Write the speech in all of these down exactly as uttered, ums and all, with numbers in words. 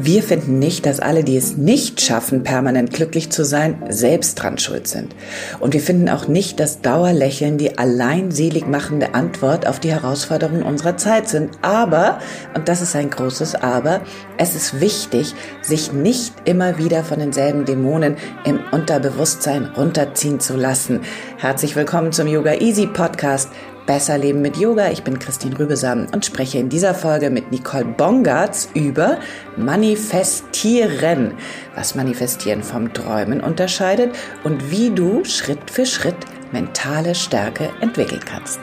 Wir finden nicht, dass alle, die es nicht schaffen, permanent glücklich zu sein, selbst dran schuld sind. Und wir finden auch nicht, dass Dauerlächeln die allein selig machende Antwort auf die Herausforderungen unserer Zeit sind. Aber, und das ist ein großes Aber, es ist wichtig, sich nicht immer wieder von denselben Dämonen im Unterbewusstsein runterziehen zu lassen. Herzlich willkommen zum Yoga Easy Podcast. Besser leben mit Yoga. Ich bin Christine Rübesam und spreche in dieser Folge mit Nicole Bongartz über Manifestieren, was Manifestieren vom Träumen unterscheidet und wie du Schritt für Schritt mentale Stärke entwickeln kannst.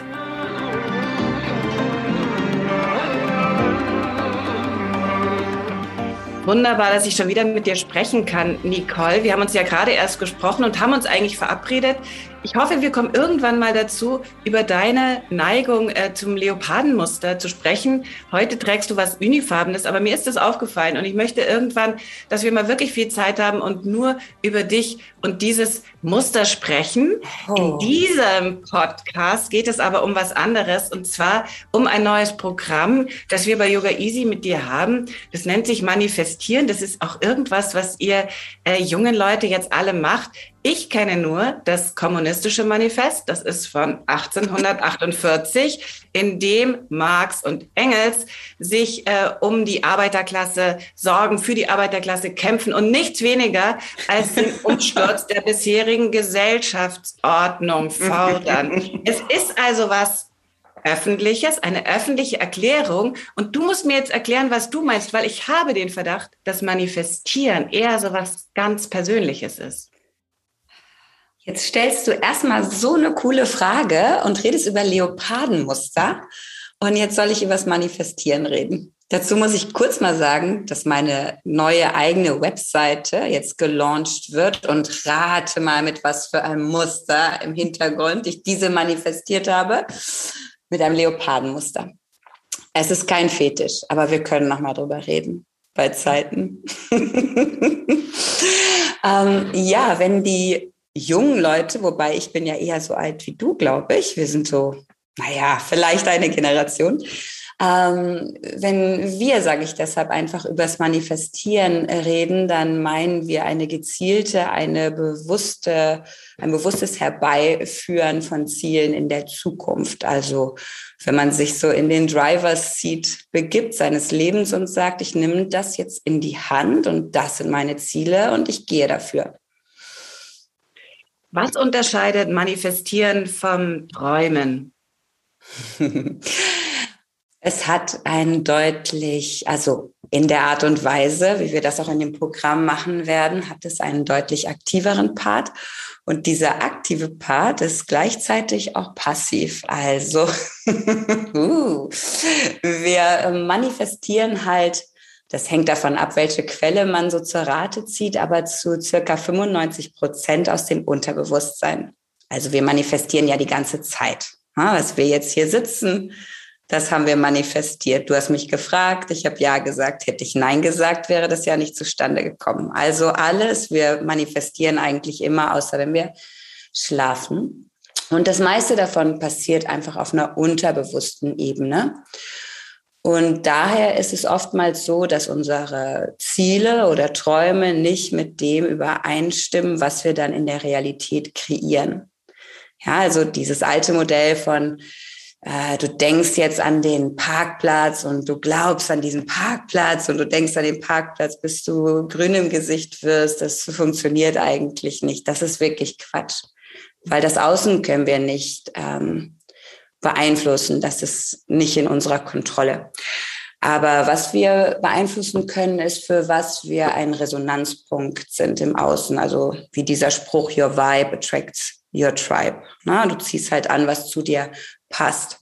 Wunderbar, dass ich schon wieder mit dir sprechen kann, Nicole. Wir haben uns ja gerade erst gesprochen und haben uns eigentlich verabredet. Ich hoffe, wir kommen irgendwann mal dazu, über deine Neigung äh, zum Leopardenmuster zu sprechen. Heute trägst du was Unifarbenes, aber mir ist das aufgefallen und ich möchte irgendwann, dass wir mal wirklich viel Zeit haben und nur über dich und dieses Muster sprechen. Oh. In diesem Podcast geht es aber um was anderes und zwar um ein neues Programm, das wir bei Yoga Easy mit dir haben. Das nennt sich Manifestieren. Das ist auch irgendwas, was ihr äh, jungen Leute jetzt alle macht. Ich kenne nur das kommunistische Manifest, das ist von achtzehnhundertachtundvierzig, in dem Marx und Engels sich äh, um die Arbeiterklasse sorgen, für die Arbeiterklasse kämpfen und nichts weniger als den Umsturz der bisherigen Gesellschaftsordnung fordern. Es ist also was Öffentliches, eine öffentliche Erklärung. Und du musst mir jetzt erklären, was du meinst, weil ich habe den Verdacht, dass Manifestieren eher so was ganz Persönliches ist. Jetzt stellst du erstmal so eine coole Frage und redest über Leopardenmuster. Und jetzt soll ich über das Manifestieren reden. Dazu muss ich kurz mal sagen, dass meine neue eigene Webseite jetzt gelauncht wird und rate mal, mit was für einem Muster im Hintergrund ich diese manifestiert habe. Mit einem Leopardenmuster. Es ist kein Fetisch, aber wir können noch mal drüber reden bei Zeiten. ähm, ja, wenn die jungen Leute, wobei ich bin ja eher so alt wie du, glaube ich. Wir sind so, naja, vielleicht eine Generation. Ähm, wenn wir, sage ich deshalb, einfach übers Manifestieren reden, dann meinen wir eine gezielte, eine bewusste, ein bewusstes Herbeiführen von Zielen in der Zukunft. Also wenn man sich so in den Driver's Seat begibt seines Lebens und sagt, ich nehme das jetzt in die Hand und das sind meine Ziele und ich gehe dafür. Was unterscheidet Manifestieren vom Träumen? Es hat einen deutlich, also in der Art und Weise, wie wir das auch in dem Programm machen werden, hat es einen deutlich aktiveren Part. Und dieser aktive Part ist gleichzeitig auch passiv. Also uh, wir manifestieren halt, das hängt davon ab, welche Quelle man so zur Rate zieht, aber zu circa fünfundneunzig Prozent aus dem Unterbewusstsein. Also wir manifestieren ja die ganze Zeit. Ja, was wir jetzt hier sitzen, das haben wir manifestiert. Du hast mich gefragt, ich habe ja gesagt. Hätte ich nein gesagt, wäre das ja nicht zustande gekommen. Also alles, wir manifestieren eigentlich immer, außer wenn wir schlafen. Und das meiste davon passiert einfach auf einer unterbewussten Ebene. Und daher ist es oftmals so, dass unsere Ziele oder Träume nicht mit dem übereinstimmen, was wir dann in der Realität kreieren. Ja, also dieses alte Modell von, äh, du denkst jetzt an den Parkplatz und du glaubst an diesen Parkplatz und du denkst an den Parkplatz, bis du grün im Gesicht wirst, das funktioniert eigentlich nicht. Das ist wirklich Quatsch, weil das Außen können wir nicht ähm, beeinflussen. Das ist nicht in unserer Kontrolle. Aber was wir beeinflussen können, ist, für was wir ein Resonanzpunkt sind im Außen. Also wie dieser Spruch, your vibe attracts your tribe. Na, du ziehst halt an, was zu dir passt.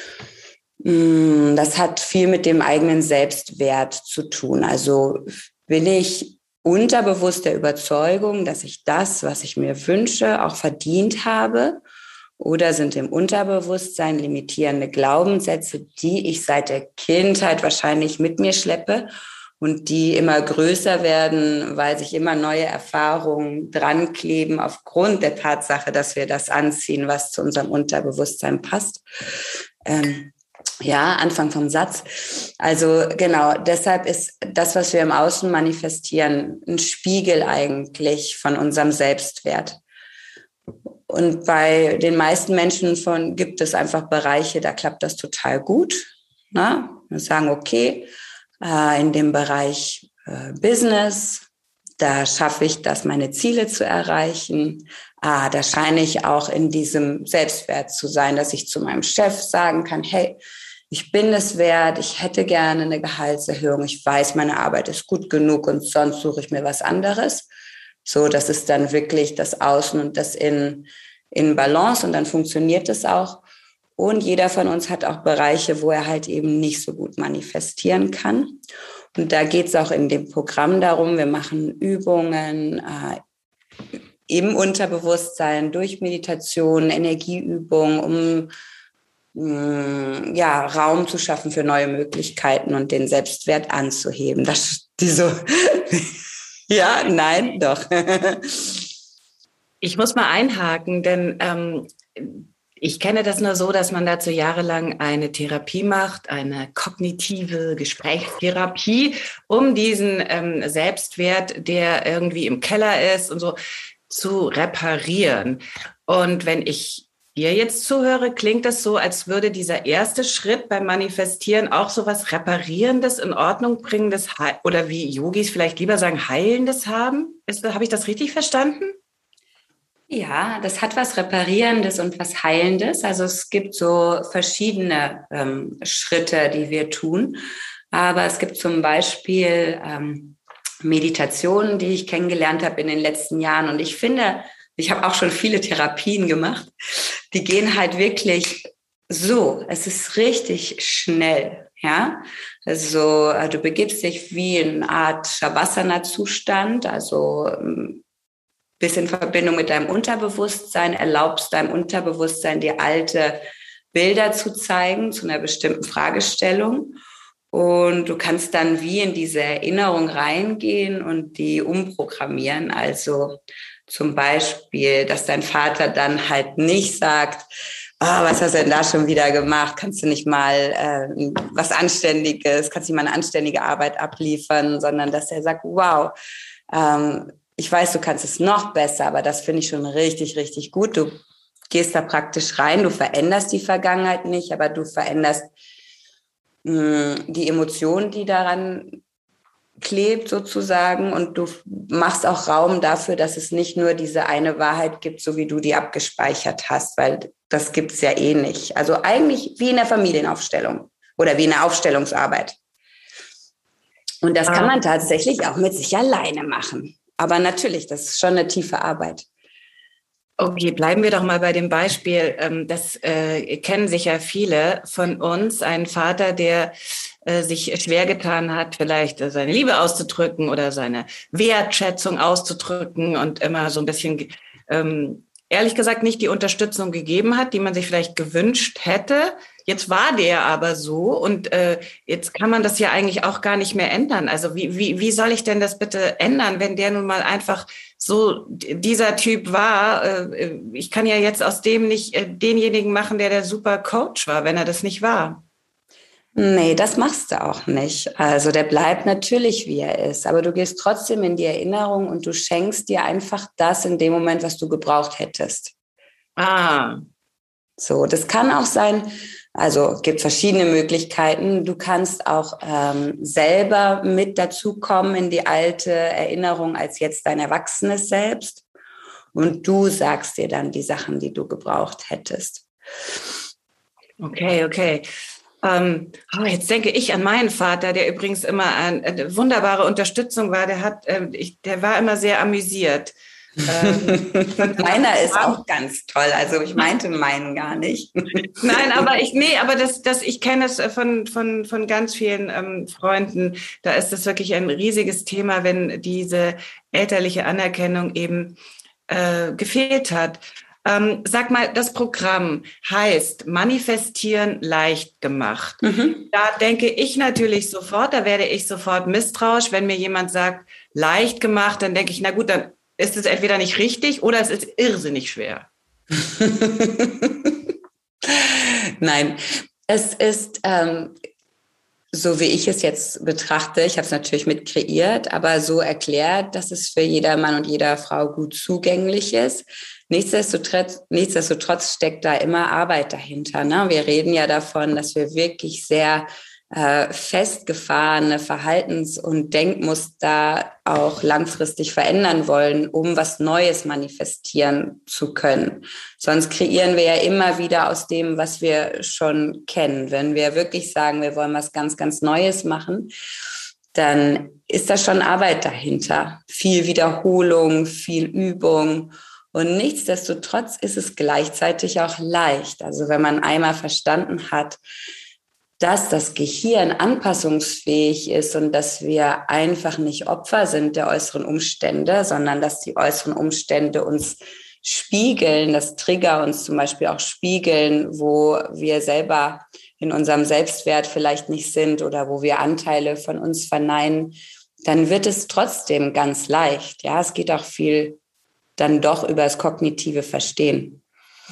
Das hat viel mit dem eigenen Selbstwert zu tun. Also bin ich unterbewusst der Überzeugung, dass ich das, was ich mir wünsche, auch verdient habe? Oder sind im Unterbewusstsein limitierende Glaubenssätze, die ich seit der Kindheit wahrscheinlich mit mir schleppe und die immer größer werden, weil sich immer neue Erfahrungen dran kleben aufgrund der Tatsache, dass wir das anziehen, was zu unserem Unterbewusstsein passt. Ähm, Ja, Anfang vom Satz. Also genau, deshalb ist das, was wir im Außen manifestieren, ein Spiegel eigentlich von unserem Selbstwert. Und bei den meisten Menschen von gibt es einfach Bereiche, da klappt das total gut. Ne? Wir sagen, okay, äh, in dem Bereich äh, Business, da schaffe ich das, meine Ziele zu erreichen. Ah, da scheine ich auch in diesem Selbstwert zu sein, dass ich zu meinem Chef sagen kann, hey, ich bin es wert, ich hätte gerne eine Gehaltserhöhung, ich weiß, meine Arbeit ist gut genug und sonst suche ich mir was anderes. So, das ist dann wirklich das Außen und das in, in Balance und dann funktioniert es auch. Und jeder von uns hat auch Bereiche, wo er halt eben nicht so gut manifestieren kann. Und da geht es auch in dem Programm darum, wir machen Übungen äh, im Unterbewusstsein durch Meditation, Energieübungen, um mh, ja, Raum zu schaffen für neue Möglichkeiten und den Selbstwert anzuheben. Das, die so, ja, nein, doch. Ich muss mal einhaken, denn ähm, ich kenne das nur so, dass man dazu jahrelang eine Therapie macht, eine kognitive Gesprächstherapie, um diesen ähm, Selbstwert, der irgendwie im Keller ist und so, zu reparieren. Und wenn ich dir jetzt zuhöre, klingt das so, als würde dieser erste Schritt beim Manifestieren auch so was Reparierendes, in Ordnung bringendes oder wie Yogis vielleicht lieber sagen, Heilendes haben. Habe ich das richtig verstanden? Ja, das hat was Reparierendes und was Heilendes. Also es gibt so verschiedene ähm, Schritte, die wir tun. Aber es gibt zum Beispiel ähm, Meditationen, die ich kennengelernt habe in den letzten Jahren. Und ich finde, ich habe auch schon viele Therapien gemacht, die gehen halt wirklich so. Es ist richtig schnell, ja. Also du begibst dich wie in eine Art Shavasana-Zustand, also bist in Verbindung mit deinem Unterbewusstsein, erlaubst deinem Unterbewusstsein, dir alte Bilder zu zeigen zu einer bestimmten Fragestellung. Und du kannst dann wie in diese Erinnerung reingehen und die umprogrammieren. Also zum Beispiel, dass dein Vater dann halt nicht sagt, oh, was hast du denn da schon wieder gemacht? Kannst du nicht mal äh, was Anständiges, kannst du nicht mal eine anständige Arbeit abliefern, sondern dass er sagt, wow, ähm, ich weiß, du kannst es noch besser, aber das finde ich schon richtig, richtig gut. Du gehst da praktisch rein, du veränderst die Vergangenheit nicht, aber du veränderst mh, die Emotion, die daran klebt sozusagen, und du machst auch Raum dafür, dass es nicht nur diese eine Wahrheit gibt, so wie du die abgespeichert hast, weil das gibt es ja eh nicht. Also eigentlich wie in der Familienaufstellung oder wie in der Aufstellungsarbeit. Und das kann man tatsächlich auch mit sich alleine machen. Aber natürlich, das ist schon eine tiefe Arbeit. Okay, bleiben wir doch mal bei dem Beispiel. Das äh, kennen sicher viele von uns. Ein Vater, der äh, sich schwer getan hat, vielleicht äh, seine Liebe auszudrücken oder seine Wertschätzung auszudrücken und immer so ein bisschen, ähm, ehrlich gesagt, nicht die Unterstützung gegeben hat, die man sich vielleicht gewünscht hätte. Jetzt war der aber so und äh, jetzt kann man das ja eigentlich auch gar nicht mehr ändern. Also wie, wie, wie soll ich denn das bitte ändern, wenn der nun mal einfach so dieser Typ war? Äh, ich kann ja jetzt aus dem nicht äh, denjenigen machen, der der super Coach war, wenn er das nicht war. Nee, das machst du auch nicht. Also der bleibt natürlich, wie er ist. Aber du gehst trotzdem in die Erinnerung und du schenkst dir einfach das in dem Moment, was du gebraucht hättest. Ah. So, das kann auch sein, also es gibt verschiedene Möglichkeiten. Du kannst auch ähm, selber mit dazukommen in die alte Erinnerung als jetzt dein erwachsenes Selbst. Und du sagst dir dann die Sachen, die du gebraucht hättest. Okay, okay. Ähm, oh, jetzt denke ich an meinen Vater, der übrigens immer eine, eine wunderbare Unterstützung war. Der hat, äh, ich, der war immer sehr amüsiert. Ähm, Meiner ist auch ganz toll. Also ich meinte meinen gar nicht. Nein, aber ich, nee, aber das, das, ich kenne es von, von, von ganz vielen ähm, Freunden. Da ist das wirklich ein riesiges Thema, wenn diese elterliche Anerkennung eben äh, gefehlt hat. Ähm, sag mal, das Programm heißt Manifestieren leicht gemacht. Mhm. Da denke ich natürlich sofort, da werde ich sofort misstrauisch. Wenn mir jemand sagt, leicht gemacht, dann denke ich, na gut, dann ist es entweder nicht richtig oder es ist irrsinnig schwer. Nein, Es ist, ähm, so wie ich es jetzt betrachte, ich habe es natürlich mit kreiert, aber so erklärt, dass es für jeder Mann und jeder Frau gut zugänglich ist. Nichtsdestotrotz, nichtsdestotrotz steckt da immer Arbeit dahinter. Ne? Wir reden ja davon, dass wir wirklich sehr äh, festgefahrene Verhaltens- und Denkmuster auch langfristig verändern wollen, um was Neues manifestieren zu können. Sonst kreieren wir ja immer wieder aus dem, was wir schon kennen. Wenn wir wirklich sagen, wir wollen was ganz, ganz Neues machen, dann ist da schon Arbeit dahinter. Viel Wiederholung, viel Übung. Und nichtsdestotrotz ist es gleichzeitig auch leicht. Also wenn man einmal verstanden hat, dass das Gehirn anpassungsfähig ist und dass wir einfach nicht Opfer sind der äußeren Umstände, sondern dass die äußeren Umstände uns spiegeln, dass Trigger uns zum Beispiel auch spiegeln, wo wir selber in unserem Selbstwert vielleicht nicht sind oder wo wir Anteile von uns verneinen, dann wird es trotzdem ganz leicht. Ja, es geht auch viel dann doch über das kognitive Verstehen.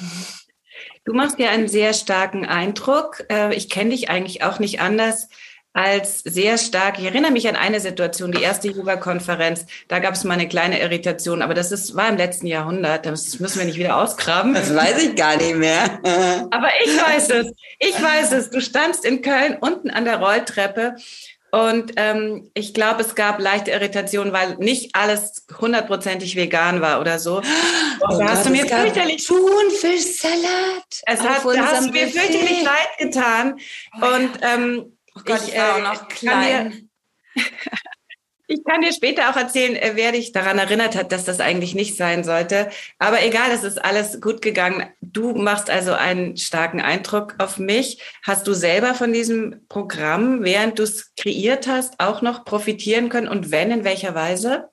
Du machst ja einen sehr starken Eindruck. Ich kenne dich eigentlich auch nicht anders als sehr stark. Ich erinnere mich an eine Situation, die erste Yoga-Konferenz. Da gab es mal eine kleine Irritation, aber das ist, war im letzten Jahrhundert. Das müssen wir nicht wieder ausgraben. Das weiß ich gar nicht mehr. Aber ich weiß es. Ich weiß es. Du standst in Köln unten an der Rolltreppe. Und ähm, ich glaube, es gab leichte Irritationen, weil nicht alles hundertprozentig vegan war oder so. Und oh da hast Gott, du mir fürchterlich Thunfischsalat. Es hat, da hast du mir fürchterlich leid getan. Und ähm, oh Gott, ich, ich war äh, auch noch klein. Ich kann dir später auch erzählen, wer dich daran erinnert hat, dass das eigentlich nicht sein sollte. Aber egal, es ist alles gut gegangen. Du machst also einen starken Eindruck auf mich. Hast du selber von diesem Programm, während du es kreiert hast, auch noch profitieren können? Und wenn, in welcher Weise?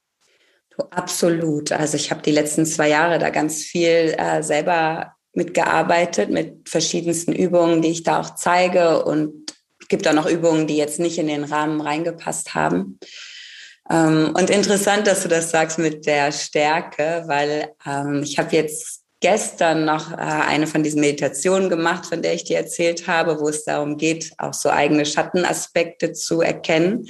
Absolut. Also ich habe die letzten zwei Jahre da ganz viel äh, selber mitgearbeitet, mit verschiedensten Übungen, die ich da auch zeige. Und es gibt auch noch Übungen, die jetzt nicht in den Rahmen reingepasst haben. Ähm, und interessant, dass du das sagst mit der Stärke, weil ähm, ich habe jetzt gestern noch äh, eine von diesen Meditationen gemacht, von der ich dir erzählt habe, wo es darum geht, auch so eigene Schattenaspekte zu erkennen.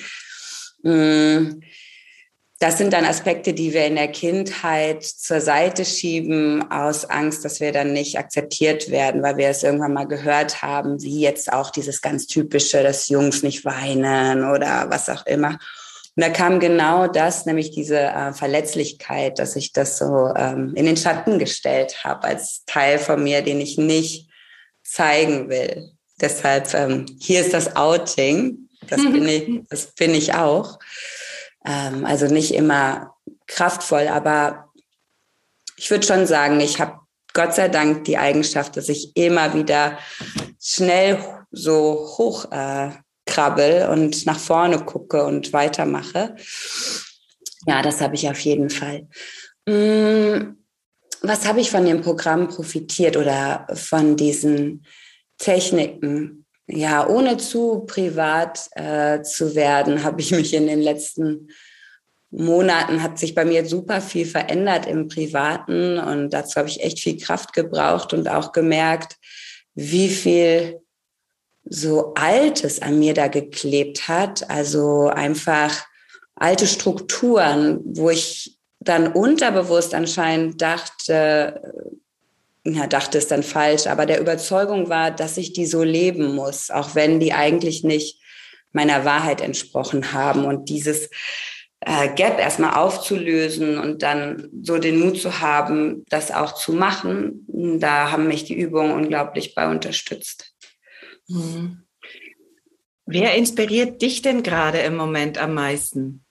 Ähm, Das sind dann Aspekte, die wir in der Kindheit zur Seite schieben, aus Angst, dass wir dann nicht akzeptiert werden, weil wir es irgendwann mal gehört haben, wie jetzt auch dieses ganz typische, dass Jungs nicht weinen oder was auch immer. Und da kam genau das, nämlich diese äh, Verletzlichkeit, dass ich das so ähm, in den Schatten gestellt habe, als Teil von mir, den ich nicht zeigen will. Deshalb, ähm, hier ist das Outing, das bin ich, das bin ich auch. Also nicht immer kraftvoll, aber ich würde schon sagen, ich habe Gott sei Dank die Eigenschaft, dass ich immer wieder schnell so hoch äh, krabbel und nach vorne gucke und weitermache. Ja, das habe ich auf jeden Fall. Hm, was habe ich von dem Programm profitiert oder von diesen Techniken? Ja, ohne zu privat äh, zu werden, habe ich mich in den letzten Monaten, hat sich bei mir super viel verändert im Privaten und dazu habe ich echt viel Kraft gebraucht und auch gemerkt, wie viel so Altes an mir da geklebt hat, also einfach alte Strukturen, wo ich dann unterbewusst anscheinend dachte, ja, dachte es dann falsch, aber der Überzeugung war, dass ich die so leben muss, auch wenn die eigentlich nicht meiner Wahrheit entsprochen haben. Und dieses äh, Gap erstmal aufzulösen und dann so den Mut zu haben, das auch zu machen, da haben mich die Übungen unglaublich bei unterstützt. Mhm. Wer inspiriert dich denn gerade im Moment am meisten?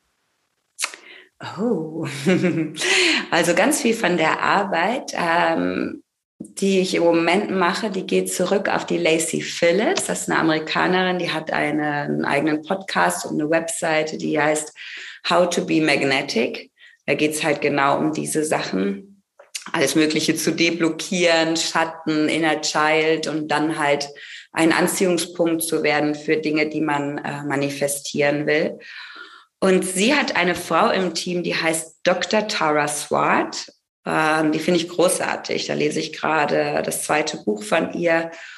Oh, also ganz viel von der Arbeit, ähm, die ich im Moment mache, die geht zurück auf die Lacy Phillips. Das ist eine Amerikanerin, die hat eine, einen eigenen Podcast und eine Webseite, die heißt How to be Magnetic. Da geht es halt genau um diese Sachen, alles Mögliche zu deblockieren, Schatten, Inner Child und dann halt ein Anziehungspunkt zu werden für Dinge, die man äh, manifestieren will. Und sie hat eine Frau im Team, die heißt Doktor Tara Swart. Die finde ich großartig. Da lese ich gerade das zweite Buch von ihr.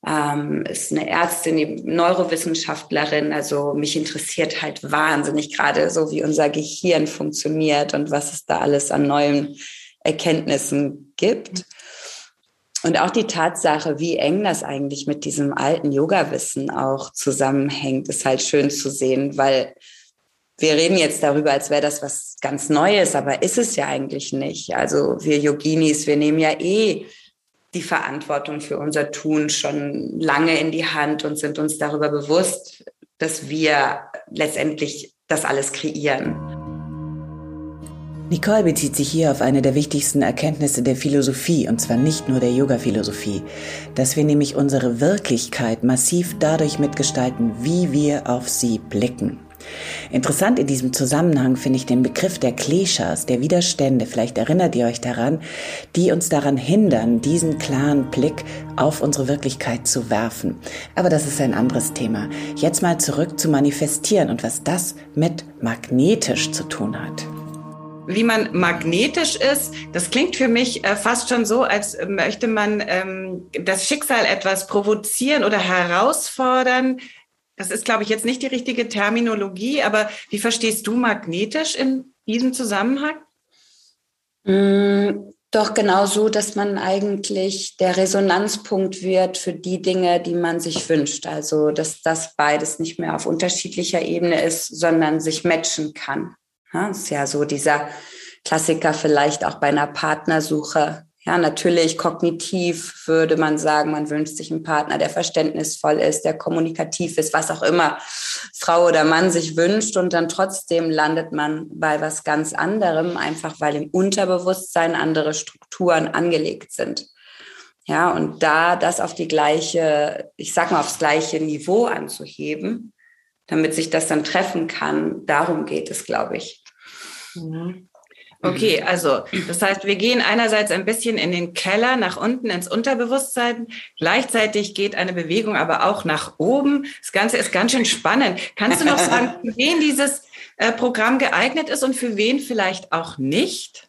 ähm, ist eine Ärztin, die Neurowissenschaftlerin. Also mich interessiert halt wahnsinnig gerade so, wie unser Gehirn funktioniert und was es da alles an neuen Erkenntnissen gibt. Und auch die Tatsache, wie eng das eigentlich mit diesem alten Yoga-Wissen auch zusammenhängt, ist halt schön zu sehen, weil wir reden jetzt darüber, als wäre das was ganz Neues, aber ist es ja eigentlich nicht. Also wir Yoginis, wir nehmen ja eh die Verantwortung für unser Tun schon lange in die Hand und sind uns darüber bewusst, dass wir letztendlich das alles kreieren. Nicole bezieht sich hier auf eine der wichtigsten Erkenntnisse der Philosophie, und zwar nicht nur der Yoga-Philosophie, dass wir nämlich unsere Wirklichkeit massiv dadurch mitgestalten, wie wir auf sie blicken. Interessant in diesem Zusammenhang finde ich den Begriff der Kleshas, der Widerstände, vielleicht erinnert ihr euch daran, die uns daran hindern, diesen klaren Blick auf unsere Wirklichkeit zu werfen. Aber das ist ein anderes Thema. Jetzt mal zurück zu manifestieren und was das mit magnetisch zu tun hat. Wie man magnetisch ist, das klingt für mich äh, fast schon so, als möchte man ähm, das Schicksal etwas provozieren oder herausfordern. Das ist, glaube ich, jetzt nicht die richtige Terminologie, aber wie verstehst du magnetisch in diesem Zusammenhang? Mm, doch genau so, dass man eigentlich der Resonanzpunkt wird für die Dinge, die man sich wünscht. Also, dass das beides nicht mehr auf unterschiedlicher Ebene ist, sondern sich matchen kann. Ja, das ist ja so dieser Klassiker vielleicht auch bei einer Partnersuche. Ja, natürlich kognitiv würde man sagen, man wünscht sich einen Partner, der verständnisvoll ist, der kommunikativ ist, was auch immer Frau oder Mann sich wünscht. Und dann trotzdem landet man bei was ganz anderem, einfach weil im Unterbewusstsein andere Strukturen angelegt sind. Ja, und da das auf die gleiche, ich sag mal, aufs gleiche Niveau anzuheben, damit sich das dann treffen kann, darum geht es, glaube ich. Mhm. Okay, also das heißt, wir gehen einerseits ein bisschen in den Keller, nach unten ins Unterbewusstsein. Gleichzeitig geht eine Bewegung aber auch nach oben. Das Ganze ist ganz schön spannend. Kannst du noch sagen, für wen dieses äh, Programm geeignet ist und für wen vielleicht auch nicht?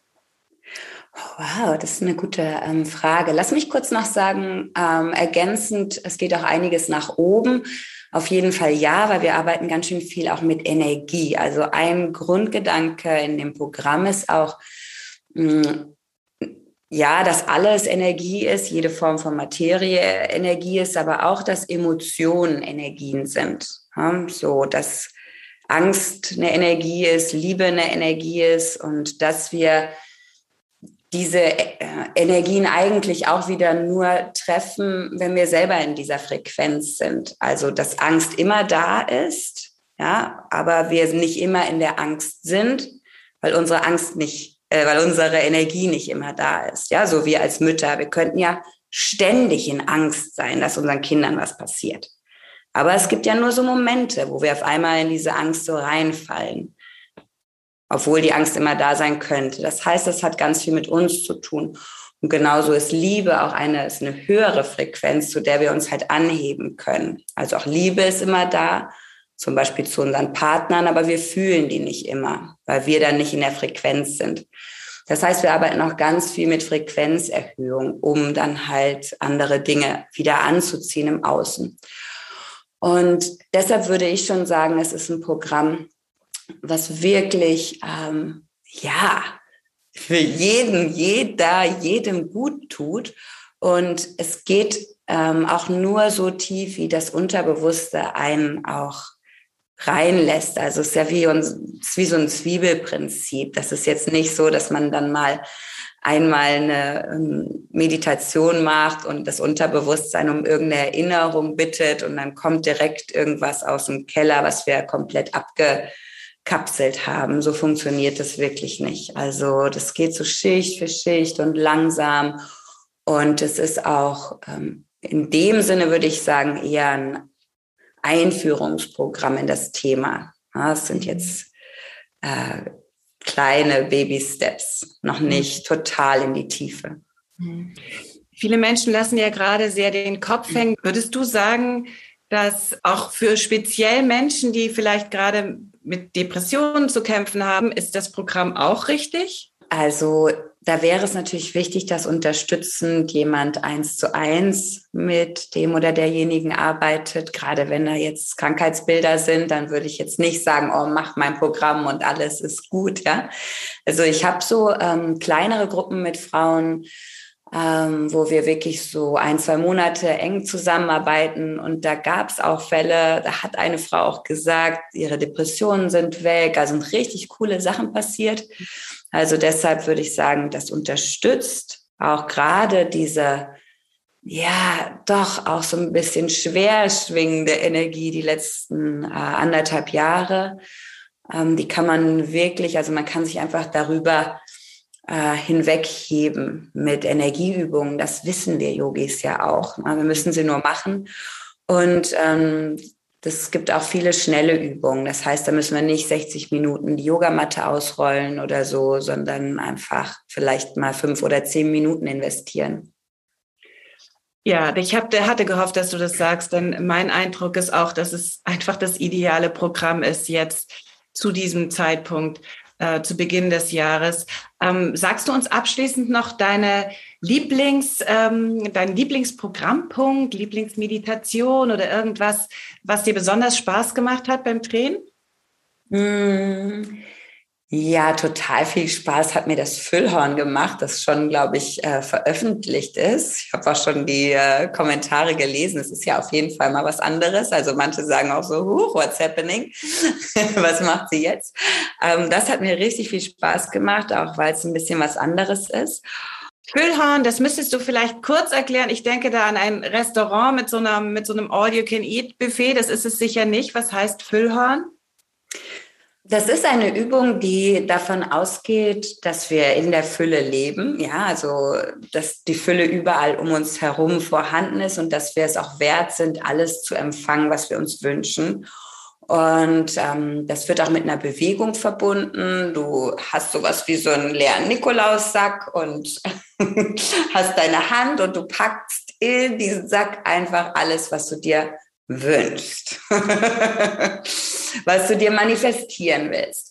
Wow, das ist eine gute ähm, Frage. Lass mich kurz noch sagen, ähm, ergänzend, es geht auch einiges nach oben. Auf jeden Fall ja, weil wir arbeiten ganz schön viel auch mit Energie. Also ein Grundgedanke in dem Programm ist auch, mh, ja, dass alles Energie ist, jede Form von Materie Energie ist, aber auch, dass Emotionen Energien sind. Ja, so, dass Angst eine Energie ist, Liebe eine Energie ist und dass wir diese äh, Energien eigentlich auch wieder nur treffen, wenn wir selber in dieser Frequenz sind. Also, dass Angst immer da ist, ja, aber wir nicht immer in der Angst sind, weil unsere Angst nicht, äh, weil unsere Energie nicht immer da ist. Ja, so wie als Mütter. Wir könnten ja ständig in Angst sein, dass unseren Kindern was passiert. Aber es gibt ja nur so Momente, wo wir auf einmal in diese Angst so reinfallen, obwohl die Angst immer da sein könnte. Das heißt, das hat ganz viel mit uns zu tun. Und genauso ist Liebe auch eine, ist eine höhere Frequenz, zu der wir uns halt anheben können. Also auch Liebe ist immer da, zum Beispiel zu unseren Partnern, aber wir fühlen die nicht immer, weil wir dann nicht in der Frequenz sind. Das heißt, wir arbeiten auch ganz viel mit Frequenzerhöhung, um dann halt andere Dinge wieder anzuziehen im Außen. Und deshalb würde ich schon sagen, es ist ein Programm, was wirklich, ähm, ja, für jeden, jeder, jedem gut tut. Und es geht ähm, auch nur so tief, wie das Unterbewusste einen auch reinlässt. Also es ist ja wie, uns, es ist wie so ein Zwiebelprinzip. Das ist jetzt nicht so, dass man dann mal einmal eine ähm, Meditation macht und das Unterbewusstsein um irgendeine Erinnerung bittet und dann kommt direkt irgendwas aus dem Keller, was wir komplett abge kapselt haben. So funktioniert das wirklich nicht. Also das geht so Schicht für Schicht und langsam. Und es ist auch ähm, in dem Sinne, würde ich sagen, eher ein Einführungsprogramm in das Thema. Ja, es sind jetzt äh, kleine Baby-Steps, noch nicht total in die Tiefe. Mhm. Viele Menschen lassen ja gerade sehr den Kopf hängen. Würdest du sagen, dass auch für speziell Menschen, die vielleicht gerade mit Depressionen zu kämpfen haben, ist das Programm auch richtig? Also da wäre es natürlich wichtig, dass unterstützend jemand eins zu eins mit dem oder derjenigen arbeitet. Gerade wenn da jetzt Krankheitsbilder sind, dann würde ich jetzt nicht sagen, oh, mach mein Programm und alles ist gut. Ja, also ich habe so ähm, kleinere Gruppen mit Frauen, ähm, wo wir wirklich so ein, zwei Monate eng zusammenarbeiten. Und da gab es auch Fälle, da hat eine Frau auch gesagt, ihre Depressionen sind weg, also sind richtig coole Sachen passiert. Also deshalb würde ich sagen, das unterstützt auch gerade diese, ja, doch auch so ein bisschen schwer schwingende Energie die letzten äh, anderthalb Jahre. Ähm, die kann man wirklich, also man kann sich einfach darüber äh, hinwegheben mit Energieübungen. Das wissen wir Yogis ja auch. Ne? Wir müssen sie nur machen. Und ähm, es gibt auch viele schnelle Übungen. Das heißt, da müssen wir nicht sechzig Minuten die Yogamatte ausrollen oder so, sondern einfach vielleicht mal fünf oder zehn Minuten investieren. Ja, ich hab, hatte gehofft, dass du das sagst, denn mein Eindruck ist auch, dass es einfach das ideale Programm ist jetzt zu diesem Zeitpunkt, äh, zu Beginn des Jahres. Ähm, sagst du uns abschließend noch deine Lieblings, ähm, deinen Lieblingsprogrammpunkt, Lieblingsmeditation oder irgendwas, was dir besonders Spaß gemacht hat beim Drehen? Mm. Ja, total viel Spaß hat mir das Füllhorn gemacht, das schon, glaube ich, äh, veröffentlicht ist. Ich habe auch schon die äh, Kommentare gelesen. Es ist ja auf jeden Fall mal was anderes. Also manche sagen auch so, huch, what's happening? Was macht sie jetzt? Ähm, das hat mir richtig viel Spaß gemacht, auch weil es ein bisschen was anderes ist. Füllhorn, das müsstest du vielleicht kurz erklären. Ich denke da an ein Restaurant mit so einem, mit so einem All-You-Can-Eat-Buffet. Das ist es sicher nicht. Was heißt Füllhorn? Das ist eine Übung, die davon ausgeht, dass wir in der Fülle leben, ja, also dass die Fülle überall um uns herum vorhanden ist und dass wir es auch wert sind, alles zu empfangen, was wir uns wünschen. Und ähm, das wird auch mit einer Bewegung verbunden. Du hast sowas wie so einen leeren Nikolaussack und hast deine Hand und du packst in diesen Sack einfach alles, was du dir wünschst, was du dir manifestieren willst.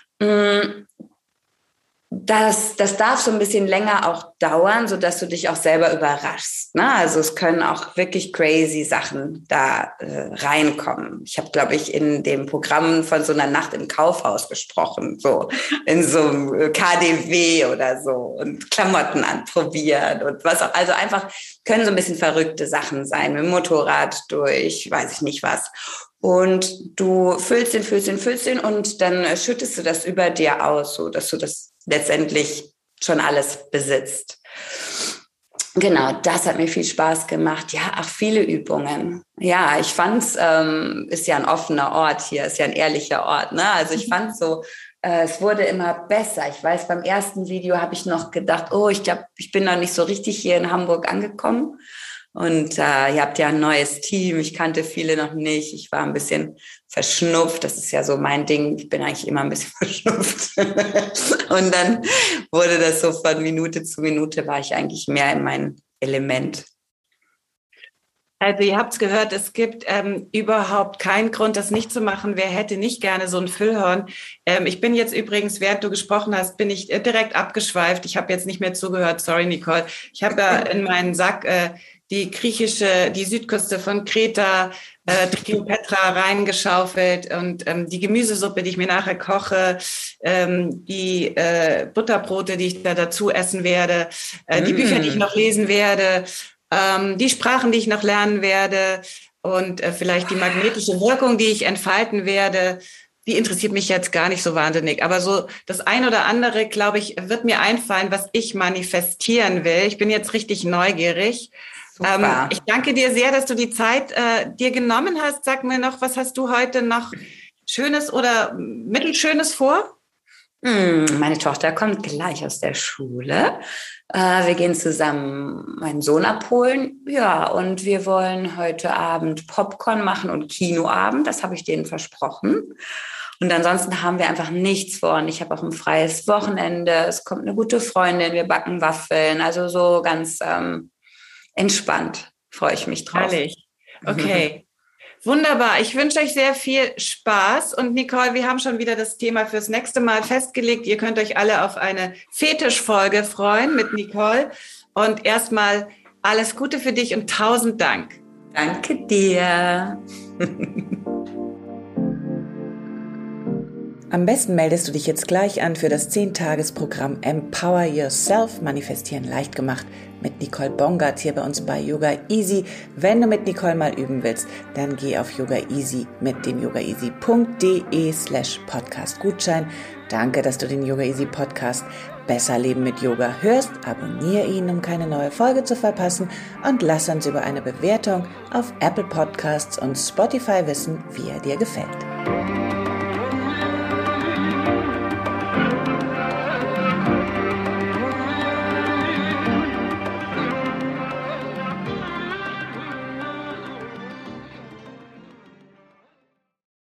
Das, das darf so ein bisschen länger auch dauern, sodass du dich auch selber überraschst. Ne? Also es können auch wirklich crazy Sachen da äh, reinkommen. Ich habe, glaube ich, in dem Programm von so einer Nacht im Kaufhaus gesprochen, so in so einem K D W oder so und Klamotten anprobieren und was auch. Also einfach können so ein bisschen verrückte Sachen sein, mit dem Motorrad durch, weiß ich nicht was. Und du füllst den, füllst den, füllst den und dann schüttest du das über dir aus, so dass du das letztendlich schon alles besitzt. Genau, das hat mir viel Spaß gemacht. Ja, auch viele Übungen. Ja, ich fand's, ähm, ist ja ein offener Ort hier, ist ja ein ehrlicher Ort, ne? Also ich fand so, äh, es wurde immer besser. Ich weiß, beim ersten Video habe ich noch gedacht, oh, ich glaube, ich bin noch nicht so richtig hier in Hamburg angekommen. Und äh, ihr habt ja ein neues Team. Ich kannte viele noch nicht. Ich war ein bisschen verschnupft. Das ist ja so mein Ding. Ich bin eigentlich immer ein bisschen verschnupft. Und dann wurde das so von Minute zu Minute, war ich eigentlich mehr in meinem Element. Also ihr habt es gehört, es gibt ähm, überhaupt keinen Grund, das nicht zu machen. Wer hätte nicht gerne so ein Füllhorn? Ähm, ich bin jetzt übrigens, während du gesprochen hast, bin ich äh, direkt abgeschweift. Ich habe jetzt nicht mehr zugehört. Sorry, Nicole. Ich habe da in meinen Sack äh, die griechische, die Südküste von Kreta, äh, Triopetra reingeschaufelt und ähm, die Gemüsesuppe, die ich mir nachher koche, ähm, die äh, Butterbrote, die ich da dazu essen werde, äh, die mm. Bücher, die ich noch lesen werde, ähm, die Sprachen, die ich noch lernen werde und äh, vielleicht die magnetische Wirkung, die ich entfalten werde. Die interessiert mich jetzt gar nicht so wahnsinnig. Aber so das ein oder andere, glaube ich, wird mir einfallen, was ich manifestieren will. Ich bin jetzt richtig neugierig. Ähm, ich danke dir sehr, dass du die Zeit äh, dir genommen hast. Sag mir noch, was hast du heute noch Schönes oder Mittelschönes vor? Meine Tochter kommt gleich aus der Schule. Äh, wir gehen zusammen meinen Sohn abholen. Ja, und wir wollen heute Abend Popcorn machen und Kinoabend. Das habe ich denen versprochen. Und ansonsten haben wir einfach nichts vor. Und ich habe auch ein freies Wochenende. Es kommt eine gute Freundin. Wir backen Waffeln. Also so ganz ähm, entspannt freue ich mich drauf. Herrlich. Okay. Wunderbar. Ich wünsche euch sehr viel Spaß. Und Nicole, wir haben schon wieder das Thema fürs nächste Mal festgelegt. Ihr könnt euch alle auf eine Fetischfolge freuen mit Nicole. Und erstmal alles Gute für dich und tausend Dank. Danke dir. Am besten meldest du dich jetzt gleich an für das zehn-Tages-Programm Empower Yourself, Manifestieren leicht gemacht mit Nicole Bongard hier bei uns bei Yoga Easy. Wenn du mit Nicole mal üben willst, dann geh auf Yoga Easy mit dem yogaeasy.de slash Podcast Gutschein. Danke, dass du den Yoga Easy Podcast Besser Leben mit Yoga hörst. Abonniere ihn, um keine neue Folge zu verpassen und lass uns über eine Bewertung auf Apple Podcasts und Spotify wissen, wie er dir gefällt.